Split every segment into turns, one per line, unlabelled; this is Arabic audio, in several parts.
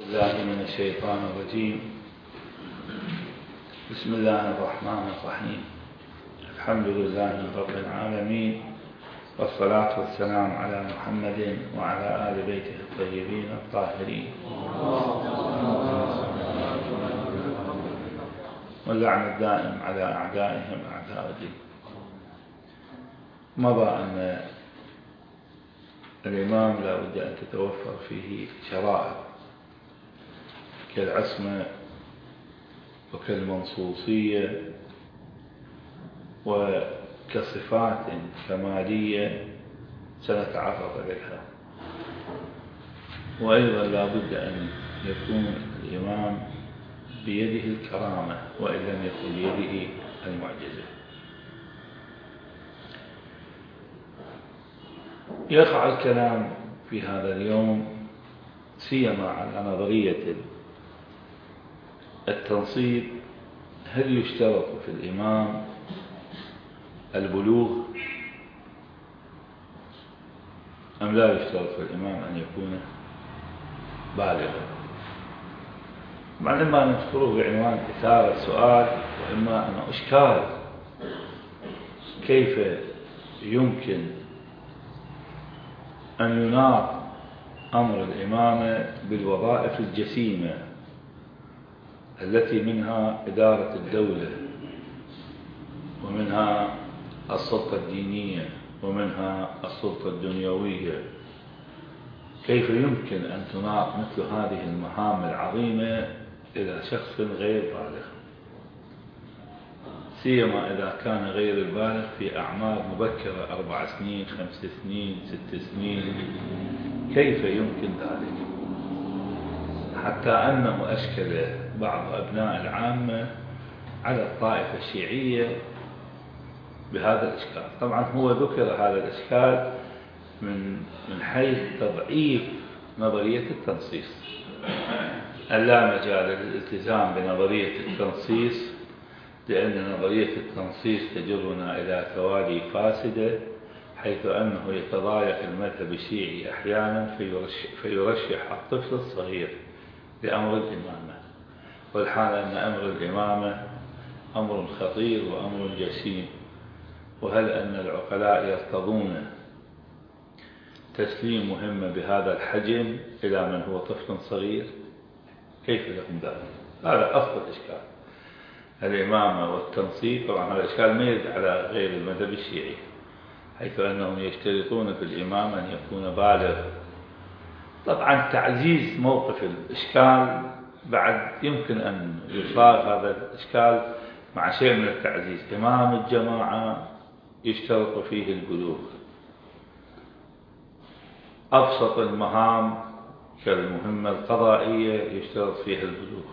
بالله من الشيطان الرجيم. بسم الله الرحمن الرحيم. الحمد لله رب العالمين، والصلاة والسلام على محمد وعلى آل بيته الطيبين الطاهرين، واللعن الدائم على أعدائهم أعداء الدين. مضى أن الإمام لا بد أن تتوفر فيه شرائط كالعصمة وكالمنصوصية وكصفات كمالية سنتعرض إليها. وأيضا لا بد أن يكون الإمام بيده الكرامة وإن لم يكن بيده المعجزة. يقع الكلام في هذا اليوم سيما على نظرية التنصيب. هل يشترط في الإمام البلوغ أم لا يشترط في الإمام أن يكون بالغا؟ إما أن نذكره بعنوان إثارة السؤال، وإما أن إشكال كيف يمكن أن يناط أمر الإمامة بالوظائف الجسيمة التي منها إدارة الدولة، ومنها السلطة الدينية، ومنها السلطة الدنيوية. كيف يمكن أن تناط مثل هذه المهام العظيمة إلى شخص غير بالغ، سيما إذا كان غير البالغ في أعمار مبكرة 4 سنين 5 سنين 6 سنين؟ كيف يمكن ذلك؟ حتى أنه أشكل بعض أبناء العامة على الطائفة الشيعية بهذا الإشكال. طبعا هو ذكر هذا الإشكال من حيث تضعيف نظرية التنصيص. لا مجال للالتزام بنظرية التنصيص، لأن نظرية التنصيص تجرنا إلى توالي فاسدة، حيث أنه يتضايق المذهب الشيعي أحيانا فيرشح الطفل الصغير لأمر الإمامة، والحال أن أمر الإمامة أمر خطير وأمر جسيم. وهل أن العقلاء يرتضون تسليم مهمة بهذا الحجم إلى من هو طفل صغير؟ كيف لهم ذلك؟ هذا أفضل إشكال الإمامة والتنصيب. طبعا هذا الإشكال ما يرد على غير المذهب الشيعي، حيث أنهم يشترطون في الإمام أن يكون بالغ. طبعا تعزيز موقف الإشكال بعد يمكن أن يصاغ هذا الإشكال مع شيء من التعزيز. إمام الجماعة يشترط فيه البلوغ، أبسط المهام كالمهمة القضائية يشترط فيها البلوغ.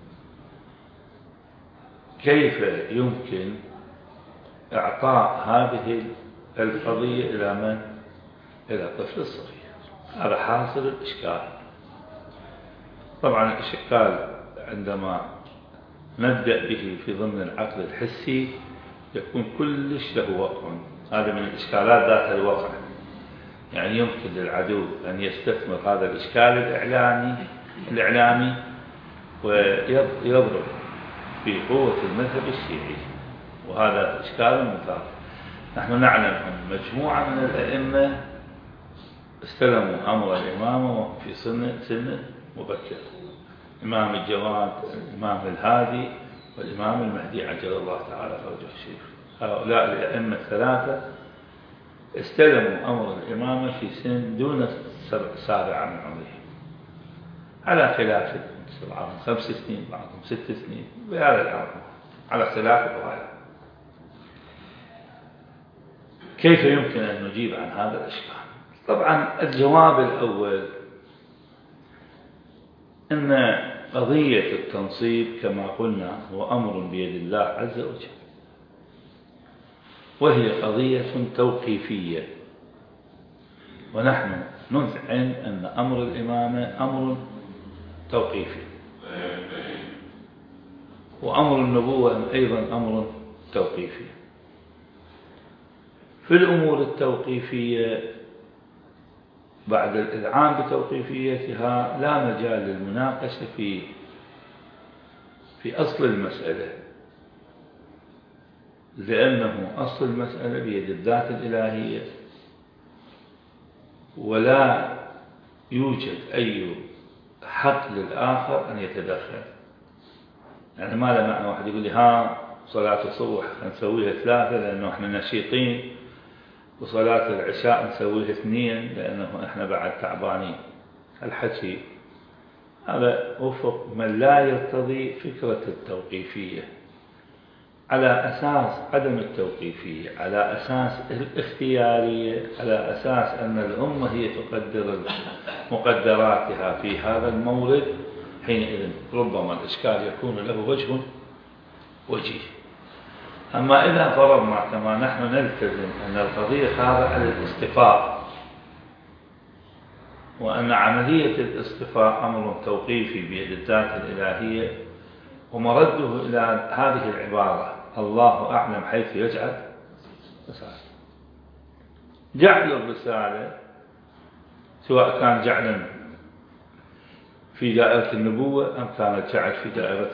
كيف يمكن إعطاء هذه القضية إلى من؟ إلى الطفل الصغير؟ هذا حاصل الإشكال. طبعا الإشكال عندما نبدأ به في ضمن العقل الحسي يكون كلش له وقع. هذا من الإشكالات ذات الوقع، يعني يمكن للعدو أن يستثمر هذا الإشكال الإعلامي ويضرب في قوة المذهب الشيعي، وهذا إشكال مثار. نحن نعلم أن مجموعة من الأئمة استلموا أمر الإمامة وهم في سن مبكر: إمام الجواد، الإمام الهادي، والإمام المهدي عجل الله تعالى فرجه الشريف. هؤلاء الأئمة الثلاثة استلموا أمر الإمامة في سن دون 7 من عمرهم، على خلاف بعضهم 5 سنين بعضهم 6 سنين بهذا الأمر، على اختلاف الروايات. كيف يمكن أن نجيب عن هذا الإشكال؟ طبعا الجواب الأول أن قضية التنصيب كما قلنا هو أمر بيد الله عز وجل، وهي قضية توقيفية، ونحن نذعن أن أمر الإمامة أمر توقيفي، وأمر النبوة أيضا أمر توقيفي. في الأمور التوقيفية بعد الإذعان بتوقيفيتها لا مجال للمناقشة في أصل المسألة، لأنه أصل المسألة بيد الذات الإلهية، ولا يوجد أي حق للآخر أن يتدخل. يعني ما له معنى واحد يقول لي صلاة الصبح نسويها 3 لأنه احنا نشيطين، وصلاة العشاء نسويها 2 لأنه احنا بعد تعبانين. الحكي هذا وفق من لا يرتضي فكرة التوقيفية، على أساس عدم التوقيفية، على أساس الاختيارية، على أساس أن الأمة هي تقدر مقدراتها في هذا المورد. حينئذ ربما الإشكال يكون له وجيه. أما إذا فرضنا كما نحن نلتزم أن القضية خاضعة للاصطفاء، وأن عملية الاصطفاء أمر توقيفي بيد الذات الإلهية، ومرده إلى هذه العبارة الله أعلم حيث يجعل رسالة. جعل الرسالة سواء كان جعلا في دائرة النبوة أم كانت جعل في دائرة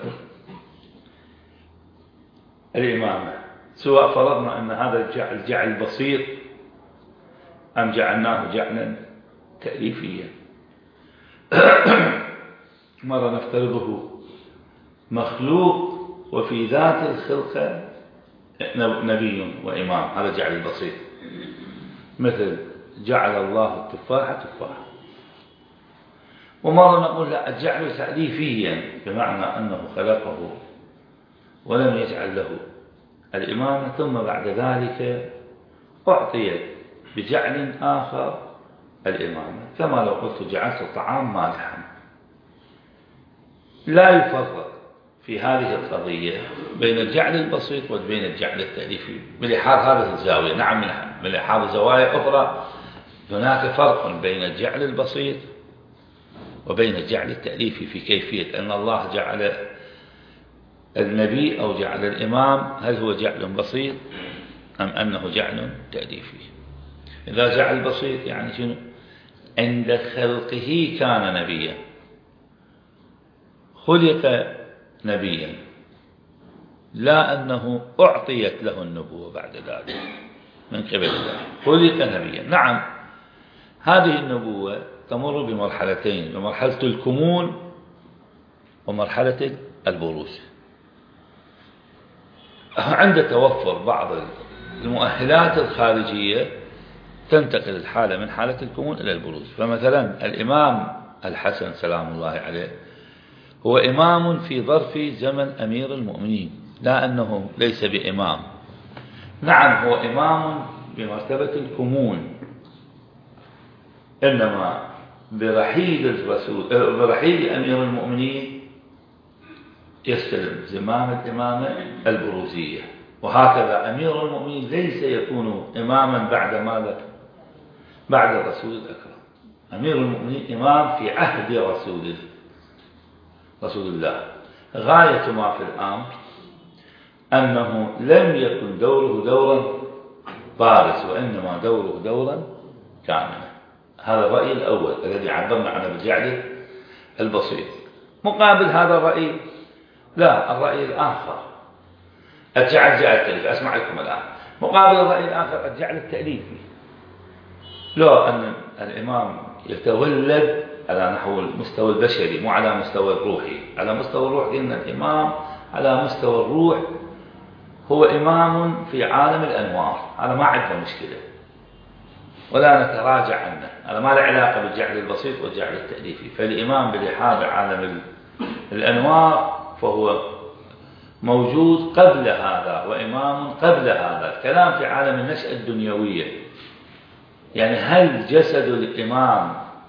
الإمامة، سواء فرضنا أن هذا الجعل جعل بسيط أم جعلناه جعلا تأليفيا. مرة نفترضه مخلوق وفي ذات الخلقة نبي وإمام، هذا جعل بسيط، مثل جعل الله التفاحة تفاحة. ومرة نقول لا، الجعل تأليفيا بمعنى أنه خلقه ولم يجعل له الإمامة، ثم بعد ذلك أعطيت بجعل آخر الإمامة، كما لو قلت جعلت الطعام مالحا. لا يفرق في هذه القضية بين الجعل البسيط وبين الجعل التأليفي بلحاظ هذه الزاوية. نعم، من لحاظ زوايا أخرى هناك فرق بين الجعل البسيط وبين الجعل التأليفي في كيفية أن الله جعل النبي أو جعل الإمام، هل هو جعل بسيط أم أنه جعل تأليفي. إذا جعل بسيط يعني شنو؟ عند خلقه كان نبيا، خلق نبيا، لا أنه أعطيت له النبوة بعد ذلك من قبل الله، خلق نبيا. نعم، هذه النبوة تمر بمرحلتين، بمرحلة الكمون ومرحلة البروز. عند توفر بعض المؤهلات الخارجية تنتقل الحالة من حالة الكمون إلى البروز. فمثلا الإمام الحسن سلام الله عليه هو إمام في ظرف زمن أمير المؤمنين، لا أنه ليس بإمام. نعم، هو إمام بمرتبة الكمون، إنما برحيل أمير المؤمنين يستلم زمام الإمامة البروزية. وهكذا أمير المؤمنين ليس يكون إماما بعد ماذا؟ بعد الرسول الأكرم. أمير المؤمنين إمام في عهد رسول الله. غاية ما في الأمر أنه لم يكن دوره دورا بارز، وإنما دوره دورا كاملا. هذا الرأي الأول الذي عبرنا عنه بالجعل البسيط. مقابل هذا الرأي لا، الرأي الآخر الجعل التأليفي. أسمع لكم الآن. مقابل الرأي الآخر الجعل التأليفي، لو أن الإمام يتولد على نحو المستوى البشري مو على مستوى الروحي. على مستوى الروح قلنا الإمام على مستوى الروح هو إمام في عالم الأنوار، هذا ما عندنا مشكلة ولا نتراجع عنه، هذا ما له علاقة بالجعل البسيط والجعل التأليفي. فالإمام بلحاظ عالم الأنوار فهو موجود قبل هذا، وإمام قبل هذا. الكلام في عالم النشأة الدنيوية، يعني هل جسد الإمام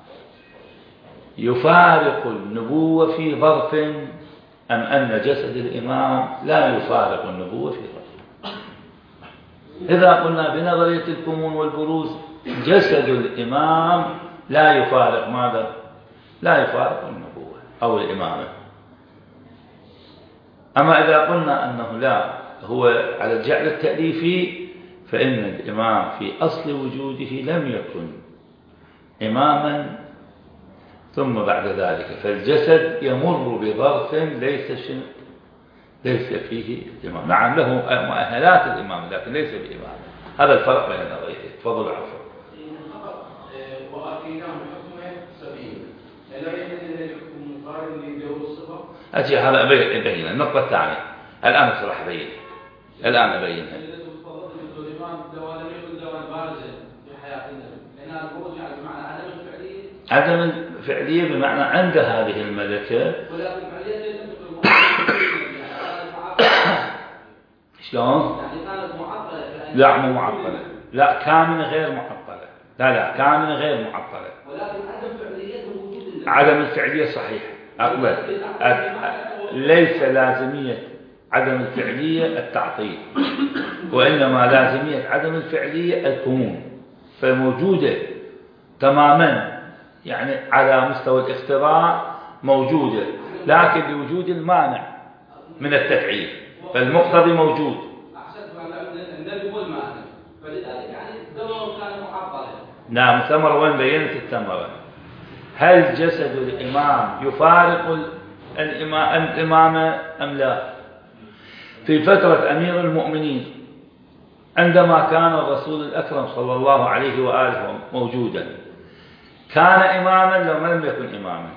يفارق النبوة في ظرف، أم أن جسد الإمام لا يفارق النبوة في ظرف؟ إذا قلنا بنظرية الكمون والبروز جسد الإمام لا يفارق ماذا؟ لا يفارق النبوة أو الإمامة. أما إذا قلنا أنه لا، هو على الجعل التأليفي، فإن الإمام في أصل وجوده لم يكن إماما ثم بعد ذلك فالجسد يمر بظرف ليس فيه إمام. نعم له مؤهلات الإمام لكن ليس بإمام. هذا الفرق بين النظريتين. تفضل عفوا. أجي هذا أبين النقطة الثانية الآن صراحة أبين الآن أبينها. عدم الفعلية بمعنى عند هذه الملكة شلون؟ لا مو معطلة. لا كامنة غير معطلة. لا كامنة غير معطلة. عدم الفعلية صحيح. أقبل. ليس لازمية عدم الفعلية التعطيل وإنما لازمية عدم الفعلية الكمون. فموجودة تماما يعني على مستوى الاختراع موجودة لكن لوجود المانع من التفعيل فالمقتضي موجود. نعم ثمرة وين بينت الثمرة. هل جسد الإمام يفارق الإمامة أم لا؟ في فترة أمير المؤمنين عندما كان الرسول الأكرم صلى الله عليه وآله موجودا كان إماما لو لم يكن إماما؟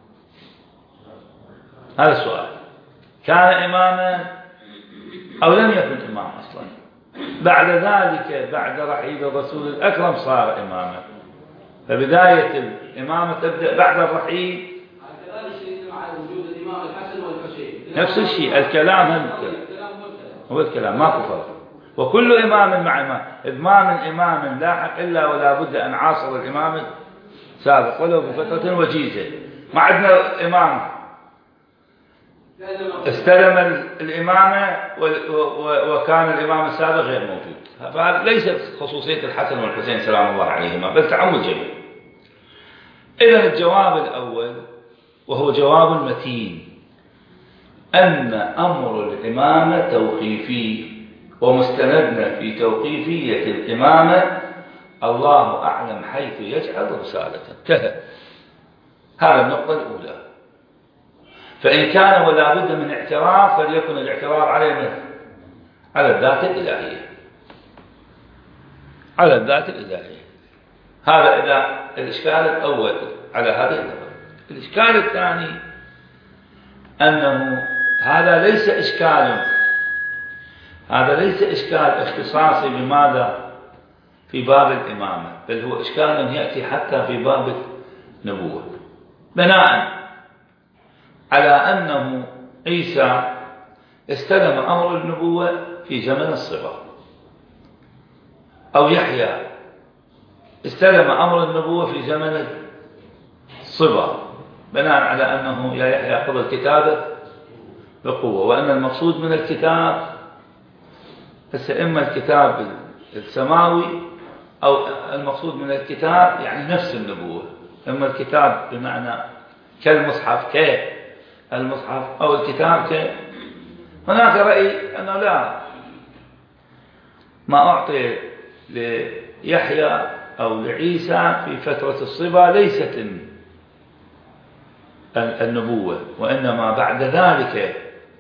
هذا السؤال. كان إماما أو لم يكن إمام أصلا؟ بعد ذلك بعد رحيل الرسول الأكرم صار إماما. فبداية الإمامة تبدأ بعد الرحيل. نفس الشيء الكلام هو الكلام ماكو فرق. وكل إمام مع إمام إذ ما من إمام لاحق إلا ولا بد أن عاصر الإمام سابق ولو بفترة وجيزة. ما عندنا إمام استلم الإمامة وكان الإمام السابق غير موجود. فهذا ليست خصوصية الحسن والحسين سلام الله عليهما بل تعمل جميل. إذن الجواب الأول وهو جواب متين أن أمر الإمامة توقيفي ومستندنا في توقيفية الإمامة الله أعلم حيث يجعل رسالته. انتهى. هذا النقطة الأولى. فإن كان ولا بد من اعتراف فليكن الاعتراف على الذات الإلهية. على الذات الإلهية. هذا إذا الإشكال الأول على هذه النقطة. الإشكال الثاني أنه هذا ليس إشكال اختصاصي بماذا في باب الإمامة بل هو إشكال يأتي حتى في باب النبوة بناء على أنه عيسى استلم أمر النبوة في زمن الصغر أو يحيى استلم أمر النبوة في زمن الصغر بناء على أنه يا يحيى خذ الكتابة بقوة وأن المقصود من الكتاب إما الكتاب السماوي أو المقصود من الكتاب يعني نفس النبوة. إما الكتاب بمعنى كالمصحف كالمصحف أو الكتاب هناك رأي أنه لا ما أعطي ليحيى أو لعيسى في فترة الصبا ليست النبوة وإنما بعد ذلك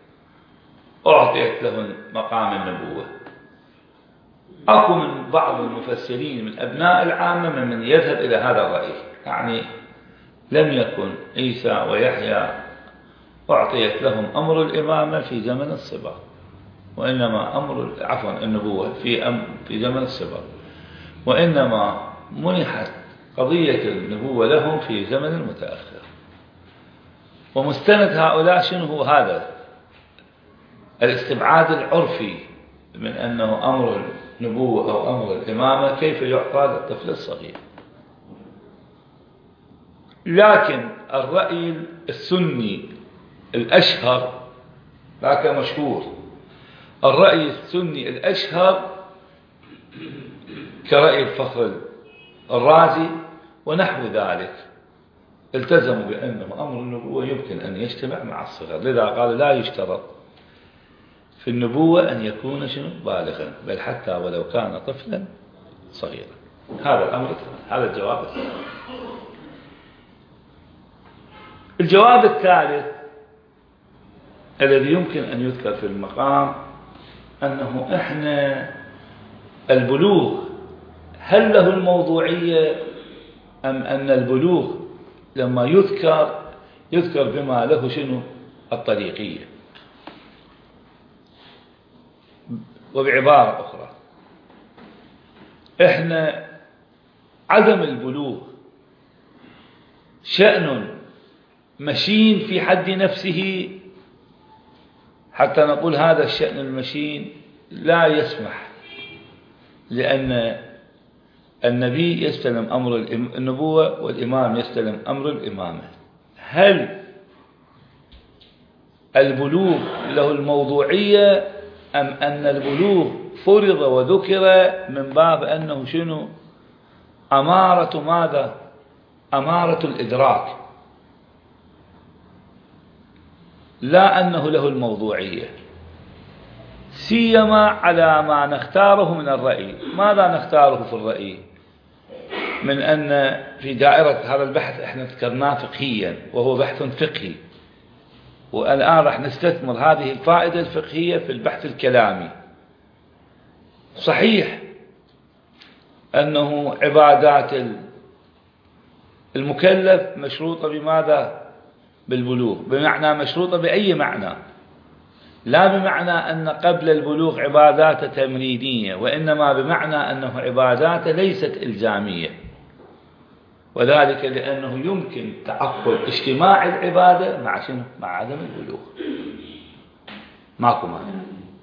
أعطيت له مقام النبوة. أكو من بعض المفسرين من أبناء العامة من يذهب إلى هذا الرأي يعني لم يكن عيسى ويحيى أعطيت لهم أمر الإمامة في زمن الصبا وإنما النبوة في زمن الصبا وإنما منحت قضية النبوة لهم في زمن المتأخر. ومستند هؤلاء شنو هو هذا الاستبعاد العرفي من أنه أمر النبوة أو أمر الإمامة كيف يعطى للطفل الصغير. لكن الرأي السني الأشهر ذاك مشهور الرأي السني الأشهر كرأي الفخر الرازي ونحو ذلك التزموا بأنه أمر النبوة يمكن أن يجتمع مع الصغر. لذا قال لا يشترط في النبوة أن يكون بالغا بل حتى ولو كان طفلا صغيرا. هذا الأمر الثاني، هذا الجواب الثاني. الجواب الثالث الذي يمكن أن يذكر في المقام أنه إحنا البلوغ هل له الموضوعية أم أن البلوغ لما يذكر بما له شنو الطريقية. وبعبارة أخرى إحنا عدم البلوغ شأن مشين في حد نفسه حتى نقول هذا الشأن المشين لا يسمح، لأن النبي يستلم أمر النبوة والإمام يستلم أمر الإمامة. هل البلوغ له الموضوعية أم أن البلوغ فرض وذكر من باب أنه شنو أمارة ماذا؟ أمارة الإدراك، لا أنه له الموضوعية، سيما على ما نختاره من الرأي. ماذا نختاره في الرأي؟ من أن في دائرة هذا البحث احنا ذكرناه فقهيا وهو بحث فقهي، والآن راح نستثمر هذه الفائدة الفقهية في البحث الكلامي. صحيح أنه عبادات المكلف مشروطة بماذا؟ بالبلوغ، بمعنى مشروطة بأي معنى؟ لا بمعنى أن قبل البلوغ عبادات تمرينية، وإنما بمعنى أنه عبادات ليست إلزامية، وذلك لأنه يمكن تعقل اجتماع العبادة مع شنو؟ مع عدم البلوغ، ماكو مانع.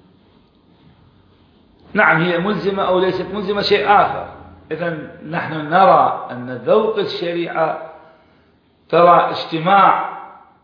نعم هي ملزمة أو ليست ملزمة شيء آخر. إذن نحن نرى أن ذوق الشريعة ترى اجتماع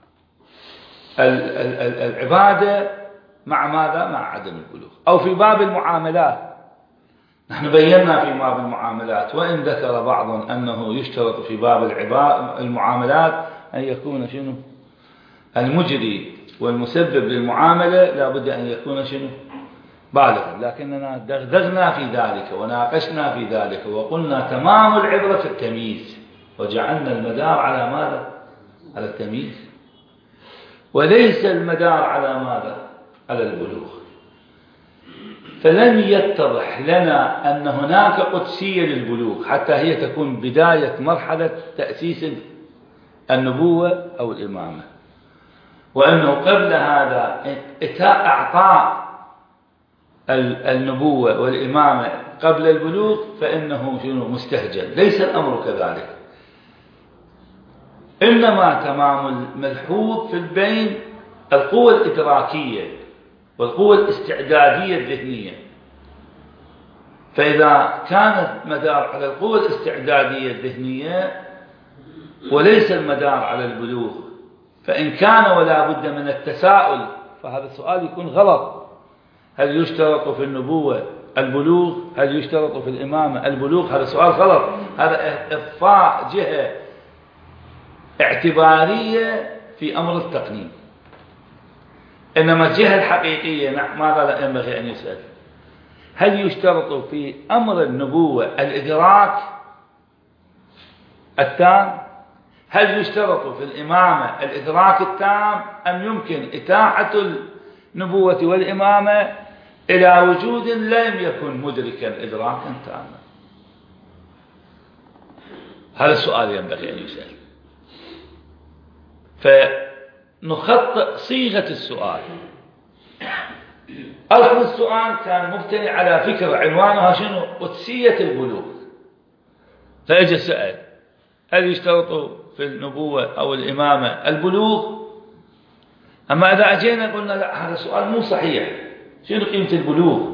العبادة مع ماذا؟ مع عدم البلوغ. أو في باب المعاملات، نحن بينا في باب المعاملات، وإن ذكر بعض أنه يشترط في باب المعاملات أن يكون شنو؟ المجري والمسبب للمعاملة لابد أن يكون شنو؟ بالغا. لكننا دغدغنا في ذلك وناقشنا في ذلك وقلنا تمام العبرة في التمييز، وجعلنا المدار على ماذا؟ على التمييز، وليس المدار على ماذا؟ على البلوغ. فلم يتضح لنا أن هناك قدسية للبلوغ حتى هي تكون بداية مرحلة تأسيس النبوة أو الإمامة، وأنه قبل هذا إعطاء النبوة والإمامة قبل البلوغ فإنه شنو؟ مستهجن. ليس الأمر كذلك، إنما تمام الملحوظ في البين القوة الإدراكية والقوة الاستعدادية الذهنية. فإذا كانت مدار على القوة الاستعدادية الذهنية وليس المدار على البلوغ، فإن كان ولا بد من التساؤل فهذا السؤال يكون غلط. هل يشترط في النبوة البلوغ؟ هل يشترط في الإمامة البلوغ؟ هذا سؤال غلط، هذا إضفاء جهة اعتبارية في أمر التقنين. إنما الجهة الحقيقية ماذا ينبغي أن يسأل؟ هل يشترط في أمر النبوة الإدراك التام؟ هل يشترط في الإمامة الإدراك التام؟ أم يمكن إتاحة النبوة والإمامة إلى وجود لم يكن مدركا إدراكا تاما؟ هذا السؤال ينبغي أن يسأل. فنخطئ صيغة السؤال. أصل السؤال كان مبتني على فكرة عنوانها شنو؟ قدسية البلوغ. فأجى سأل هل يشترط في النبوة أو الإمامة البلوغ؟ أما إذا أجينا قلنا لا، هذا سؤال مو صحيح. شنو قيمة البلوغ؟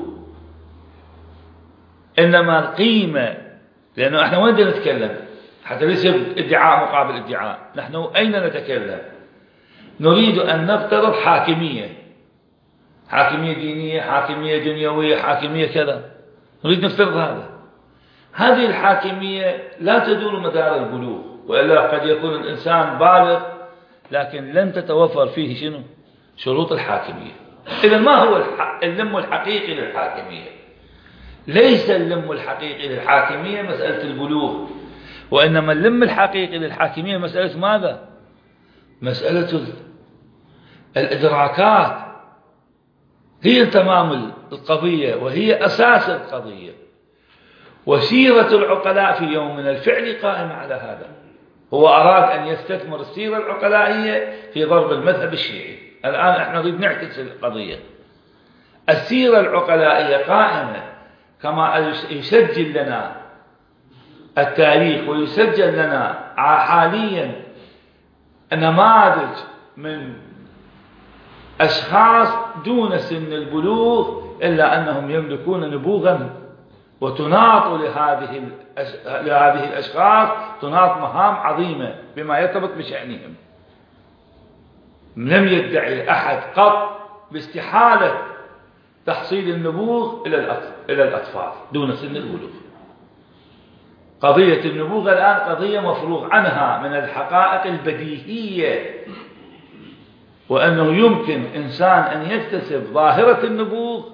إنما القيمة، لأنه إحنا وين نتكلم حتى ليس ادعاء مقابل ادعاء. نحن أين نتكلم؟ نريد أن نفترض حاكمية دينية، حاكمية دنيوية، حاكمية كذا، نريد نفترض هذه الحاكمية لا تدور مدار البلوغ، وإلا قد يكون الإنسان بالغ لكن لن تتوفر فيه شنو؟ شروط الحاكمية. إذا ما هو اللم الحقيقي للحاكمية؟ ليس اللم الحقيقي للحاكمية مسألة البلوغ، وإنما اللم الحقيقي للحاكمية مسألة ماذا؟ مسألة الإدراكات، هي تمام القضية وهي أساس القضية. وسيرة العقلاء في يوم من الفعل قائمة على هذا. هو أراد أن يستثمر السيرة العقلائية في ضرب المذهب الشيعي. الآن احنا نريد نعكس القضية. السيرة العقلائية قائمة كما يسجل لنا التاريخ ويسجل لنا حاليا نماذج من أشخاص دون سن البلوغ إلا أنهم يملكون نبوغا، وتناط لهذه الأشخاص تناط مهام عظيمة بما يرتبط بشأنهم. لم يدعي أحد قط باستحالة تحصيل النبوغ إلى الأطفال دون سن البلوغ. قضية النبوغ الآن قضية مفروغ عنها من الحقائق البديهية، وأنه يمكن إنسان أن يكتسب ظاهرة النبوغ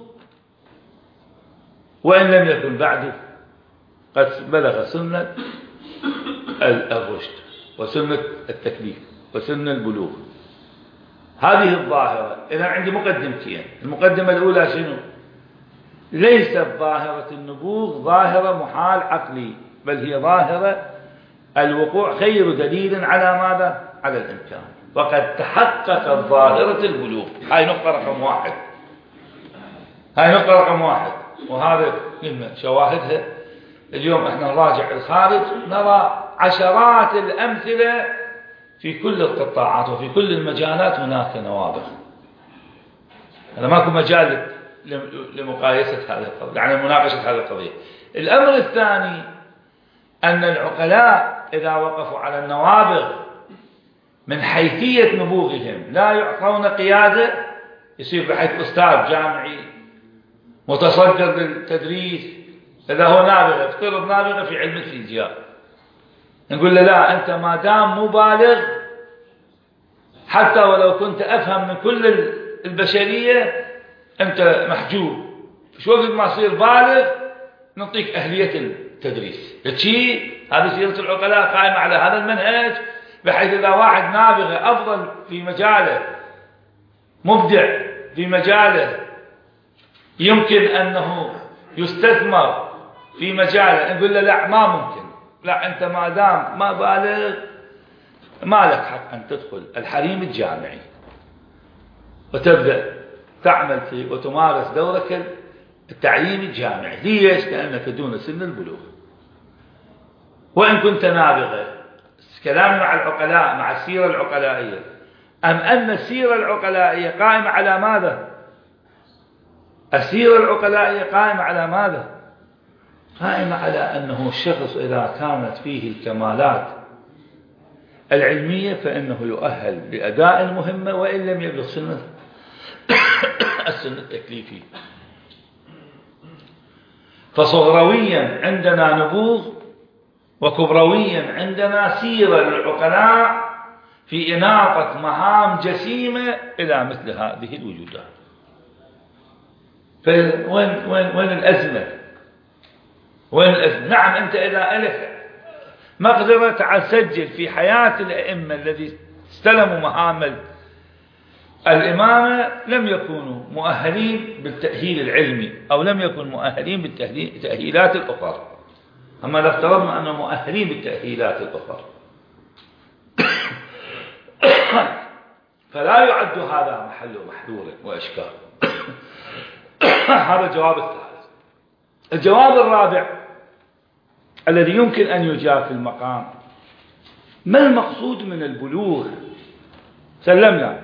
وإن لم يكن بعد قد بلغ سن الرشد وسن التكليف وسن البلوغ. هذه الظاهرة. إذا عندي مقدمتين. المقدمة الأولى شنو؟ ليست ظاهرة النبوغ ظاهرة محال عقلي، بل هي ظاهرة الوقوع خير دليل على ماذا؟ على الإمكان. وقد تحققت ظاهرة البلوغ. هاي نقطة رقم واحد. وهذا شواهدها اليوم احنا نراجع الخارج نرى عشرات الأمثلة في كل القطاعات وفي كل المجالات هناك نوابغ. هذا ماكو مجال لمقايسة هذه القضية، يعني مناقشة هذه القضية. الأمر الثاني أن العقلاء إذا وقفوا على النوابغ من حيثية نبوغهم لا يعطون قيادة، يصير بحيث أستاذ جامعي متصدر للتدريس إذا هو نابغة، افترض نابغة في علم الفيزياء، نقول له لا أنت ما دام مبالغ حتى ولو كنت أفهم من كل البشرية أنت محجوب، شو وقت ما تصير بالغ نعطيك أهلية التدريس. هذه سيرة العقلاء قائمة على هذا المنهج، بحيث إذا واحد نابغة أفضل في مجاله، مبدع في مجاله، يمكن أنه يستثمر في مجاله، نقول له لا ما ممكن، لا أنت ما دام ما بالغ ما لك حق أن تدخل الحريم الجامعي وتبدأ تعمل فيه وتمارس دورك التعليمي الجامعي. ليش؟ لأنك دون سن البلوغ. وإن كنت نابغة. كلامي مع العقلاء، مع السيرة العقلائية، أم أن السيرة العقلائية قائمة على ماذا؟ السيرة العقلائية قائمة على ماذا؟ قائمة على أنه الشخص إذا كانت فيه الكمالات العلمية فإنه يؤهل لأداء المهمة وإن لم يبلغ سن السن التكليفي. فصغرويا عندنا نبوغ، وكبرويا عندنا سيرة للعقلاء في إناقة مهام جسيمة إلى مثل هذه الوجودات. وين الأزمة؟ نعم أنت إذا لك مقدرة تعال سجل في حياة الأئمة الذي استلموا مهام الإمامة لم يكونوا مؤهلين بالتأهيل العلمي، أو لم يكونوا مؤهلين بالتأهيلات الأخرى. أما لو افترضنا أنهم مؤهلين بالتأهيلات الأخرى فلا يعد هذا محل محذور وإشكال. هذا الجواب الثالث. الجواب الرابع الذي يمكن أن يجاب في المقام: ما المقصود من البلوغ؟ سلمنا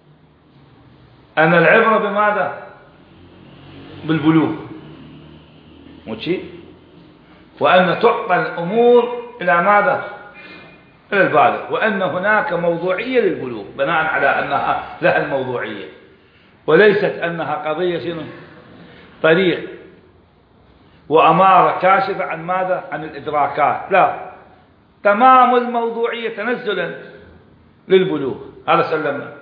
أن العبرة بماذا؟ بالبلوغ، ماشي، وأن تعطى الأمور إلى ماذا؟ إلى البالغ، وأن هناك موضوعية للبلوغ بناء على أنها لها الموضوعية، وليست أنها قضية شنو؟ طريق وأمارة كاشفة عن ماذا؟ عن الإدراكات، لا، تمام الموضوعية تنزلا للبلوغ. هذا سلمنا.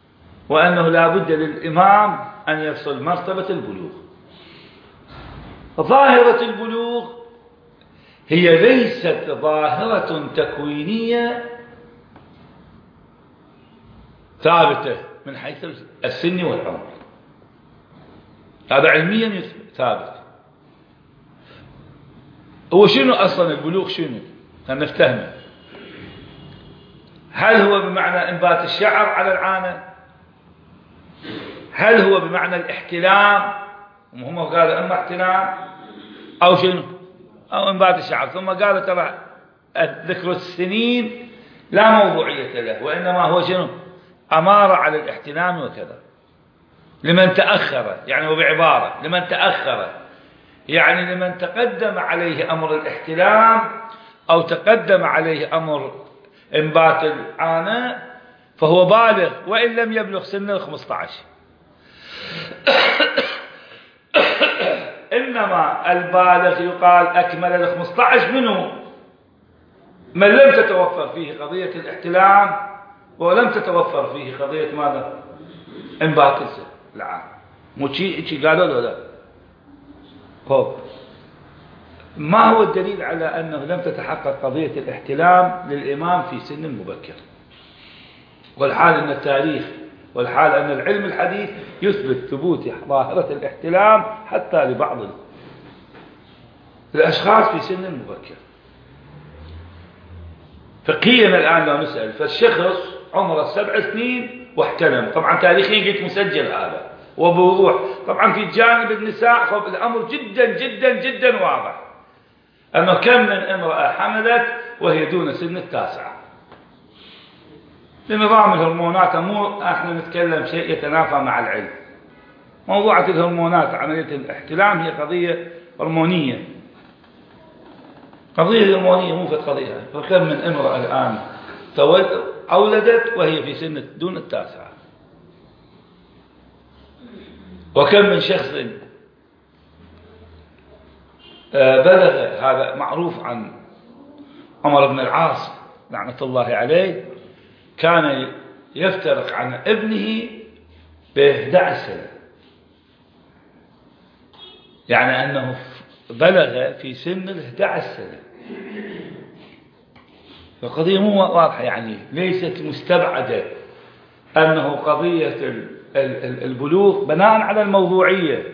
وأنه لا بد للإمام أن يصل مرتبة البلوغ. ظاهرة البلوغ هي ليست ظاهرة تكوينية ثابتة من حيث السن والعمر، هذا علميا ثابت. هو شنو أصلا البلوغ؟ شنو خلينا نفتهمه. هل هو بمعنى إنبات الشعر على العانة؟ هل هو بمعنى الاحتلام؟ هم قالوا إما احتلام أو شنو أو إنبات الشعر، ثم قالوا ترى ذكر السنين لا موضوعية له، وإنما هو شنو أمارة على الاحتلام وكذا. لمن تأخر يعني، وبعبارة لمن تأخر يعني لمن تقدم عليه أمر الاحتلام أو تقدم عليه أمر إنبات العانة فهو بالغ وإن لم يبلغ سن 15. إنما البالغ يقال أكمل 15 منه من لم تتوفر فيه قضية الاحتلام ولم تتوفر فيه قضية ماذا؟ إنبات العانة. مو شي قالوا له لا. طب ما هو الدليل على أنه لم تتحقق قضية الاحتلام للإمام في سن مبكر، والحال أن التاريخ والحال أن العلم الحديث يثبت ثبوت ظاهرة الاحتلام حتى لبعض الأشخاص في سن مبكر. فقهيا الآن لو نسأل، فالشخص عمره 7 سنين واحتلم، طبعا تاريخيا قلت مسجل هذا وبوضوح. طبعا في جانب النساء فالأمر جدا جدا جدا واضح، أما كم من امرأة حملت وهي دون سن 9 لنظام الهرمونات. مو احنا نتكلم شيء يتنافى مع العلم. موضوعة الهرمونات عملية الاحتلام هي قضية هرمونية، قضية هرمونية مو قضية. فكم من امرأة الآن أولدت وهي في سن دون 9، وكم من شخص بلغ. هذا معروف عن عمر بن العاص لعنة الله عليه، كان يفترق عن ابنه ب11 سنة، يعني أنه بلغ في سن 11 سنة. فقضية مو واضحة، يعني ليست مستبعدة أنه قضية البلوغ بناء على الموضوعية،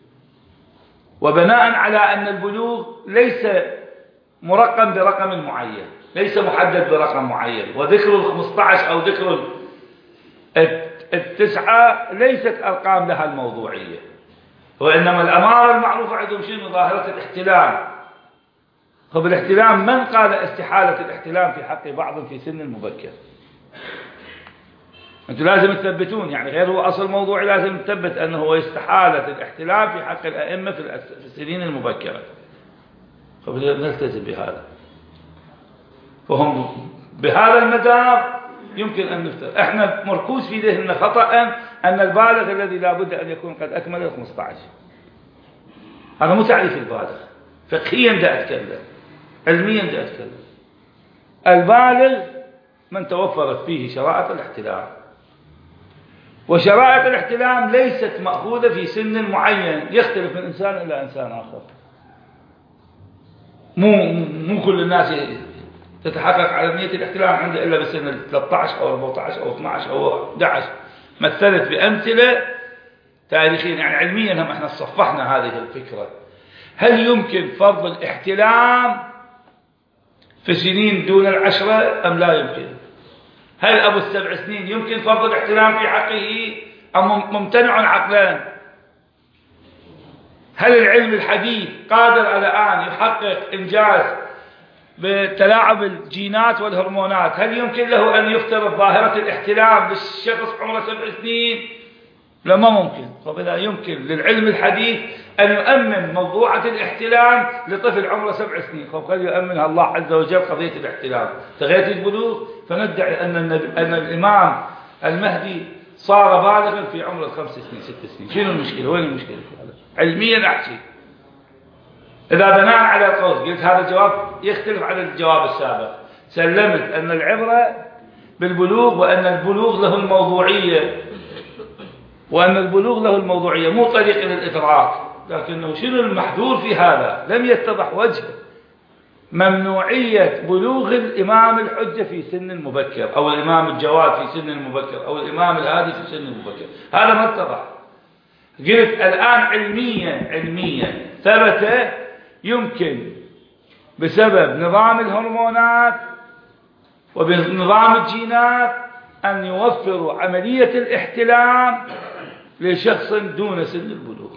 وبناء على أن البلوغ ليس مرقم برقم معين، ليس محدد برقم معين، وذكر 15 أو ذكر 9 ليست أرقام لها الموضوعية، وإنما الأمارة المعروفة عندهم شنو؟ ظاهرة الاحتلام. فبالاحتلام من قال استحالة الاحتلام في حق بعض في سن المبكر؟ أنتم لازم تثبتون، يعني غير هو أصل موضوعي لازم نثبت أنه هو استحالة الاحتلام في حق الأئمة في السنين المبكرة. فنلتزم بهذا، وهم بهذا المدار يمكن أن نفترض. احنا مركوز في ذهننا خطأ أن البالغ الذي لا بد أن يكون قد أكمل 15. هذا مو تعريف البالغ. فقهيا دا أتكلم، علميا دا أتكلم. البالغ من توفرت فيه شرائط الاحتلام، وشرائط الاحتلام ليست مأخوذة في سن معين، يختلف من إنسان إلى إنسان آخر. مو كل الناس تتحقق على نية الاحتلام عنده إلا بسن 13 أو 14 أو 12 أو 11. مثلت بأمثلة تاريخيا، يعني علميا هم احنا صفحنا هذه الفكرة. هل يمكن فرض الاحتلام في سنين دون 10 أم لا يمكن؟ هل أبو 7 سنين يمكن فرض الاحتلام في حقه أم ممتنع عقلان؟ هل العلم الحديث قادر على أن يحقق إنجاز بتلاعب الجينات والهرمونات؟ هل يمكن له أن يفترض ظاهرة الاحتلام للشخص عمره 7 سنين؟ لا، ما ممكن. فإذا يمكن للعلم الحديث أن يؤمن موضوعة الاحتلام لطفل عمره 7 سنين، قد يؤمنها الله عز وجل قضية الاحتلام. تغيرت البلوغ فندعي أن الإمام المهدي صار بالغا في عمر 5 سنين 6 سنين. شنو المشكلة؟ وين المشكلة في هذا؟ علميا أحكي. إذا بناء على القول قلت هذا الجواب يختلف عن الجواب السابق، سلمت أن العبرة بالبلوغ، وأن البلوغ له الموضوعية، وأن البلوغ له الموضوعية مو طريق إلى الإدراك، لكنه شنو المحذور في هذا؟ لم يتضح وجه ممنوعية بلوغ الإمام الحجة في سن مبكر، أو الإمام الجواد في سن مبكر، أو الإمام الهادي في سن مبكر. هذا ما اتضح. قلت الآن علميا ثبت يمكن بسبب نظام الهرمونات وبنظام الجينات أن يوفروا عملية الاحتلام لشخص دون سن البلوغ.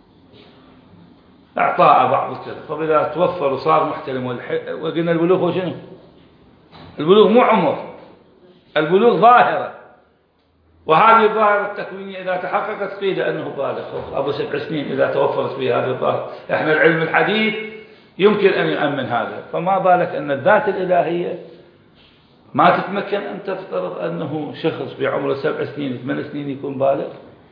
أعطاء بعض الكلام. طب إذا توفر وصار محتلم وقلنا البلوغ هو شنو؟ البلوغ مو عمر، البلوغ ظاهرة، وهذه الظاهرة التكوينية إذا تحققت قيل أنه بالغ أبو 7 سنين إذا توفرت فيه هذه الظاهرة. إحنا العلم الحديث يمكن أن يؤمن هذا، فما بالك أن الذات الإلهية ما تتمكن أن تفترض أنه شخص بعمره 7 سنين 8 سنين يكون بالغ.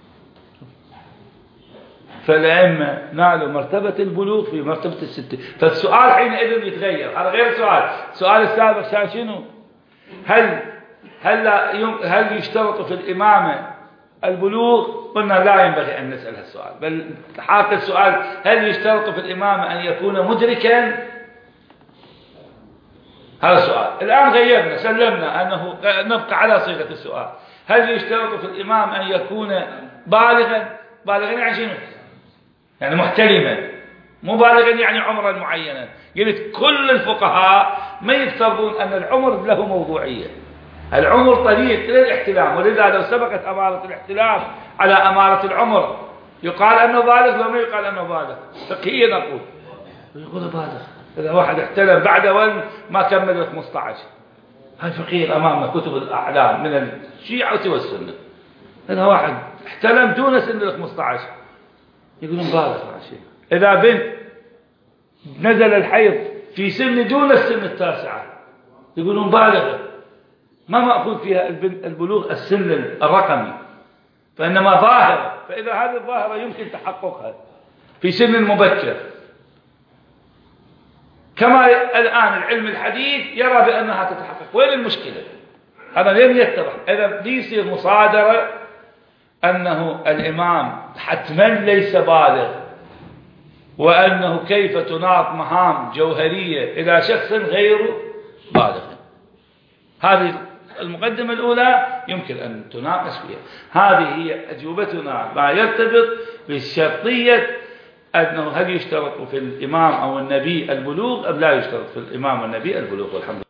فالأئمة نالوا مرتبة البلوغ في مرتبة الستة. فالسؤال حينئذ يتغير، هذا غير السؤال السابق كان شنو؟ هل يشترط في الإمامة البلوغ؟ قلنا لا ينبغي أن نسأل هالسؤال، بل حاق السؤال هل يشترط في الإمامة أن يكون مدركا؟ هذا السؤال. الآن غيرنا، سلمنا أنه نبقى على صيغة السؤال. هل يشترط في الإمام أن يكون بالغا؟ بالغا يعني شنو؟ يعني محتلما، مو بالغا يعني عمرا معينا. قلت كل الفقهاء ما يفترضون أن العمر له موضوعية. العمر طريق للاحتلام، ولذا لو سبقت أمارة الاحتلام على أمارة العمر يقال أنه بالغ وما يقال أنه بالغ. فقهيا نقول يقول بالغ إذا واحد احتلم بعد ما كمل 15. هاي فقهيا أمامنا كتب الأعلام من الشيعة والسنة. إذا واحد احتلم دون سن 15 يقولون بالغ. إذا بنت نزل الحيض في سن دون السن 9 يقولون بالغة، ما مأخذ فيها البلوغ السن الرقمي، فإنما ظاهرة. فإذا هذه الظاهرة يمكن تحققها في سن مبكر، كما الآن العلم الحديث يرى بأنها تتحقق. وين المشكلة؟ هذا لم يتضح. إذا يصير مصادرة أنه الإمام حتما ليس بالغ، وأنه كيف تناط مهام جوهرية إلى شخص غير بالغ. هذه المقدمة الأولى يمكن أن تناقش فيها. هذه هي أجوبتنا ما يرتبط بالشرطية أنه هل يشترط في الإمام أو النبي البلوغ أم لا يشترط في الإمام والنبي البلوغ. والحمد لله.